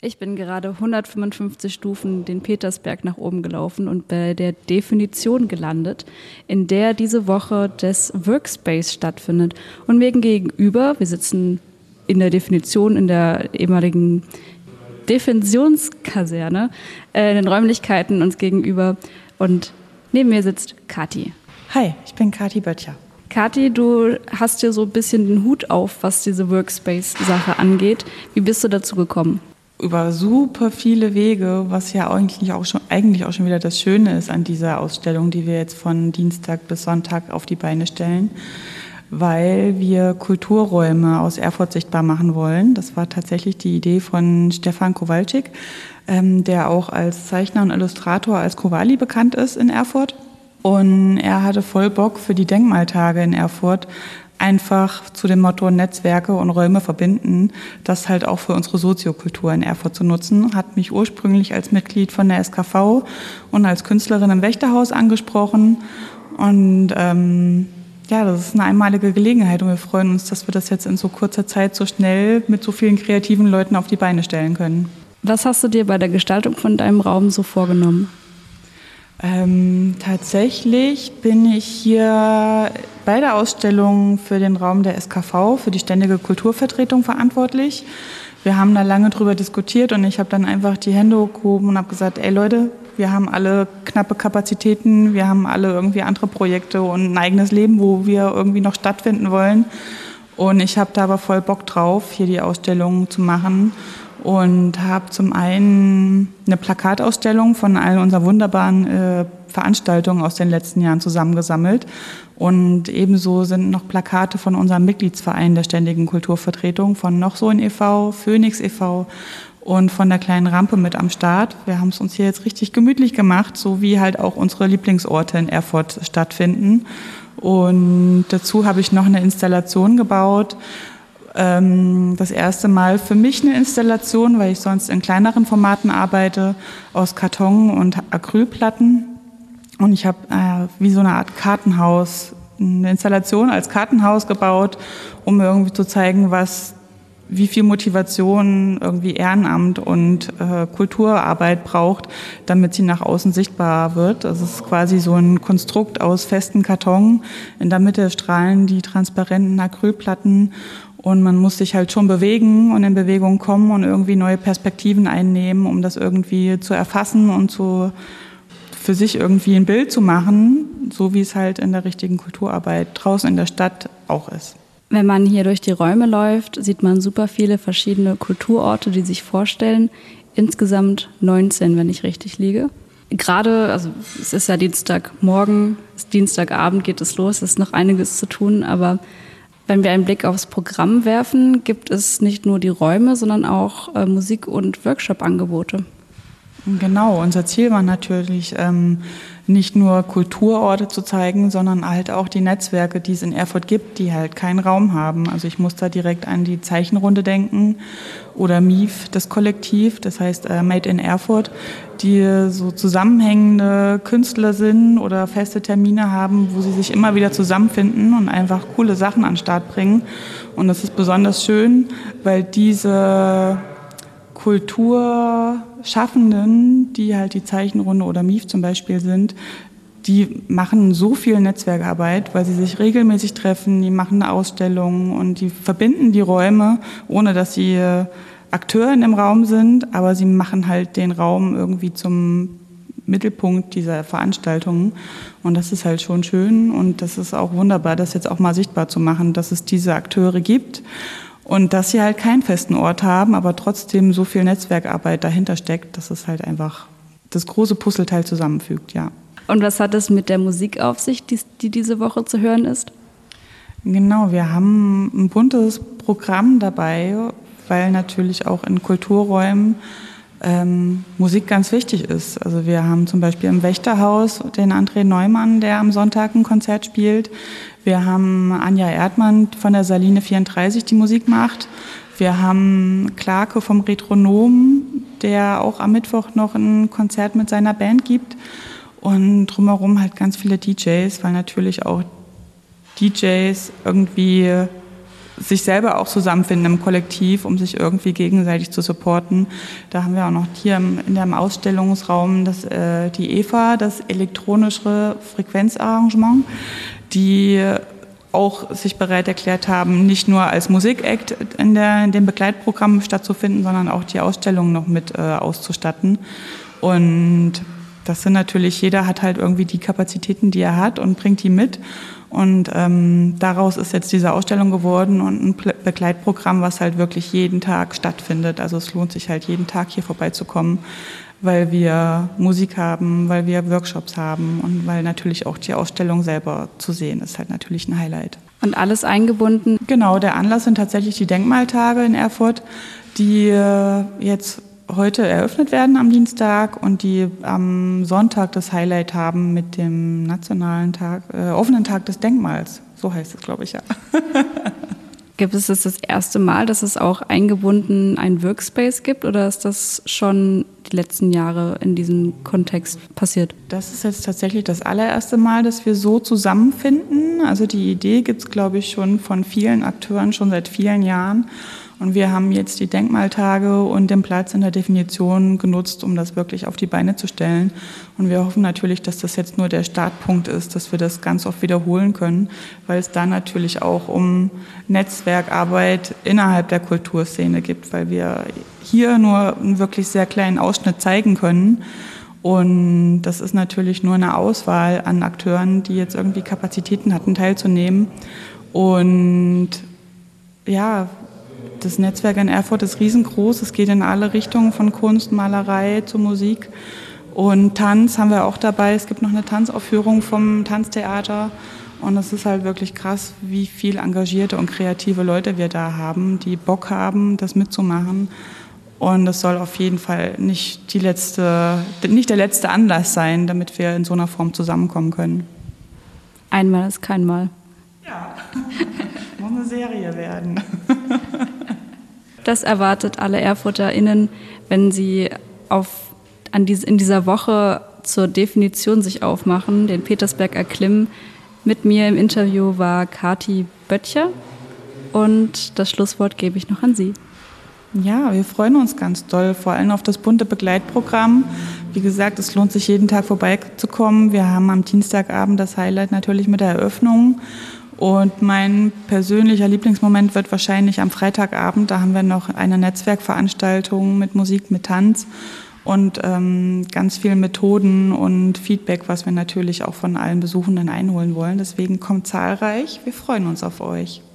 Ich bin gerade 155 Stufen den Petersberg nach oben gelaufen und bei der Definition gelandet, in der diese Woche das Workspace stattfindet. Und mir gegenüber, wir sitzen in der Definition in der ehemaligen Defensionskaserne, in den Räumlichkeiten uns gegenüber. Und neben mir sitzt Kathi. Hi, ich bin Kathi Böttcher. Kathi, du hast ja so ein bisschen den Hut auf, was diese Workspace-Sache angeht. Wie bist du dazu gekommen? Über super viele Wege, was ja eigentlich auch schon wieder das Schöne ist an dieser Ausstellung, die wir jetzt von Dienstag bis Sonntag auf die Beine stellen, weil wir Kulturräume aus Erfurt sichtbar machen wollen. Das war tatsächlich die Idee von Stefan Kowalczyk, der auch als Zeichner und Illustrator als Kowali bekannt ist in Erfurt. Und er hatte voll Bock für die Denkmaltage in Erfurt, einfach zu dem Motto Netzwerke und Räume verbinden, das halt auch für unsere Soziokultur in Erfurt zu nutzen. Hat mich ursprünglich als Mitglied von der SKV und als Künstlerin im Wächterhaus angesprochen. Und das ist eine einmalige Gelegenheit und wir freuen uns, dass wir das jetzt in so kurzer Zeit so schnell mit so vielen kreativen Leuten auf die Beine stellen können. Was hast du dir bei der Gestaltung von deinem Raum so vorgenommen? Tatsächlich bin ich hier bei der Ausstellung für den Raum der SKV, für die ständige Kulturvertretung verantwortlich. Wir haben da lange drüber diskutiert und ich habe dann einfach die Hände hochgehoben und habe gesagt, ey Leute, wir haben alle knappe Kapazitäten, wir haben alle irgendwie andere Projekte und ein eigenes Leben, wo wir irgendwie noch stattfinden wollen. Und ich habe da aber voll Bock drauf, hier die Ausstellung zu machen. Und habe zum einen eine Plakatausstellung von all unseren wunderbaren Veranstaltungen aus den letzten Jahren zusammengesammelt. Und ebenso sind noch Plakate von unserem Mitgliedsverein der Ständigen Kulturvertretung, von Noch so ein e.V., Phoenix e.V. und von der kleinen Rampe mit am Start. Wir haben es uns hier jetzt richtig gemütlich gemacht, so wie halt auch unsere Lieblingsorte in Erfurt stattfinden. Und dazu habe ich noch eine Installation gebaut. Das erste Mal für mich eine Installation, weil ich sonst in kleineren Formaten arbeite, aus Karton und Acrylplatten. Und ich habe wie so eine Art Kartenhaus, eine Installation als Kartenhaus gebaut, um irgendwie zu zeigen, wie viel Motivation irgendwie Ehrenamt und Kulturarbeit braucht, damit sie nach außen sichtbar wird. Das ist quasi so ein Konstrukt aus festen Karton. In der Mitte strahlen die transparenten Acrylplatten. Und man muss sich halt schon bewegen und in Bewegung kommen und irgendwie neue Perspektiven einnehmen, um das irgendwie zu erfassen und für sich irgendwie ein Bild zu machen, so wie es halt in der richtigen Kulturarbeit draußen in der Stadt auch ist. Wenn man hier durch die Räume läuft, sieht man super viele verschiedene Kulturorte, die sich vorstellen. Insgesamt 19, wenn ich richtig liege. Gerade, also es ist ja Dienstagmorgen, Dienstagabend geht es los, es ist noch einiges zu tun, aber wenn wir einen Blick aufs Programm werfen, gibt es nicht nur die Räume, sondern auch Musik- und Workshop-Angebote. Genau, unser Ziel war natürlich, nicht nur Kulturorte zu zeigen, sondern halt auch die Netzwerke, die es in Erfurt gibt, die halt keinen Raum haben. Also ich muss da direkt an die Zeichenrunde denken oder MIF, das Kollektiv, das heißt Made in Erfurt, die so zusammenhängende Künstler sind oder feste Termine haben, wo sie sich immer wieder zusammenfinden und einfach coole Sachen an den Start bringen. Und das ist besonders schön, weil diese Kulturschaffenden, die halt die Zeichenrunde oder MIF zum Beispiel sind, die machen so viel Netzwerkarbeit, weil sie sich regelmäßig treffen, die machen eine Ausstellung und die verbinden die Räume, ohne dass sie Akteur in dem Raum sind, aber sie machen halt den Raum irgendwie zum Mittelpunkt dieser Veranstaltungen und das ist halt schon schön und das ist auch wunderbar, das jetzt auch mal sichtbar zu machen, dass es diese Akteure gibt. Und dass sie halt keinen festen Ort haben, aber trotzdem so viel Netzwerkarbeit dahinter steckt, dass es halt einfach das große Puzzleteil zusammenfügt, ja. Und was hat es mit der Musik auf sich, die diese Woche zu hören ist? Genau, wir haben ein buntes Programm dabei, weil natürlich auch in Kulturräumen Musik ganz wichtig ist. Also wir haben zum Beispiel im Wächterhaus den André Neumann, der am Sonntag ein Konzert spielt. Wir haben Anja Erdmann von der Saline 34, die Musik macht. Wir haben Clarke vom Retronom, der auch am Mittwoch noch ein Konzert mit seiner Band gibt. Und drumherum halt ganz viele DJs, weil natürlich auch DJs irgendwie sich selber auch zusammenfinden im Kollektiv, um sich irgendwie gegenseitig zu supporten. Da haben wir auch noch hier in dem Ausstellungsraum die EFA, das elektronische Frequenzarrangement, die auch sich bereit erklärt haben, nicht nur als Musikakt in dem Begleitprogramm stattzufinden, sondern auch die Ausstellung noch mit auszustatten. Und das sind natürlich, jeder hat halt irgendwie die Kapazitäten, die er hat und bringt die mit. Und daraus ist jetzt diese Ausstellung geworden und ein Begleitprogramm, was halt wirklich jeden Tag stattfindet. Also es lohnt sich halt jeden Tag hier vorbeizukommen, weil wir Musik haben, weil wir Workshops haben und weil natürlich auch die Ausstellung selber zu sehen ist halt natürlich ein Highlight. Und alles eingebunden? Genau, der Anlass sind tatsächlich die Denkmaltage in Erfurt, die jetzt heute eröffnet werden am Dienstag und die am Sonntag das Highlight haben mit dem nationalen Tag, offenen Tag des Denkmals. So heißt es, glaube ich, ja. Gibt es das erste Mal, dass es auch eingebunden ein Workspace gibt oder ist das schon die letzten Jahre in diesem Kontext passiert? Das ist jetzt tatsächlich das allererste Mal, dass wir so zusammenfinden. Also die Idee gibt es, glaube ich, schon von vielen Akteuren schon seit vielen Jahren. Und wir haben jetzt die Denkmaltage und den Platz in der Definition genutzt, um das wirklich auf die Beine zu stellen. Und wir hoffen natürlich, dass das jetzt nur der Startpunkt ist, dass wir das ganz oft wiederholen können, weil es da natürlich auch um Netzwerkarbeit innerhalb der Kulturszene gibt, weil wir hier nur einen wirklich sehr kleinen Ausschnitt zeigen können. Und das ist natürlich nur eine Auswahl an Akteuren, die jetzt irgendwie Kapazitäten hatten, teilzunehmen. Und ja, das Netzwerk in Erfurt ist riesengroß. Es geht in alle Richtungen, von Kunst, Malerei zu Musik. Und Tanz haben wir auch dabei. Es gibt noch eine Tanzaufführung vom Tanztheater. Und es ist halt wirklich krass, wie viel engagierte und kreative Leute wir da haben, die Bock haben, das mitzumachen. Und das soll auf jeden Fall nicht der letzte Anlass sein, damit wir in so einer Form zusammenkommen können. Einmal ist kein Mal. Ja, muss eine Serie werden. Das erwartet alle ErfurterInnen, wenn sie in dieser Woche zur Definition sich aufmachen, den Petersberg erklimmen. Mit mir im Interview war Kati Böttcher und das Schlusswort gebe ich noch an Sie. Ja, wir freuen uns ganz doll, vor allem auf das bunte Begleitprogramm. Wie gesagt, es lohnt sich jeden Tag vorbeizukommen. Wir haben am Dienstagabend das Highlight natürlich mit der Eröffnung. Und mein persönlicher Lieblingsmoment wird wahrscheinlich am Freitagabend. Da haben wir noch eine Netzwerkveranstaltung mit Musik, mit Tanz und ganz viel Methoden und Feedback, was wir natürlich auch von allen Besuchenden einholen wollen. Deswegen kommt zahlreich. Wir freuen uns auf euch.